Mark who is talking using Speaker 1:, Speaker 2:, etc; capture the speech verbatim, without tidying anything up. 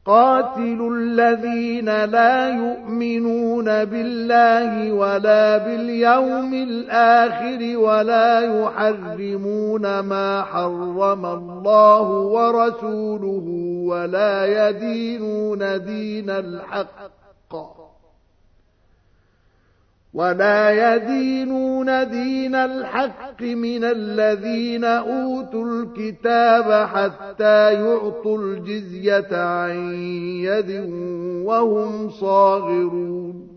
Speaker 1: قاتلوا الذين لا يؤمنون بالله ولا باليوم الآخر ولا يحرمون ما حرم الله ورسوله ولا يدينون دين الحق ولا يدينون دين الحق من الذين أوتوا الكتاب حتى يعطوا الجزية عن يد وهم صاغرون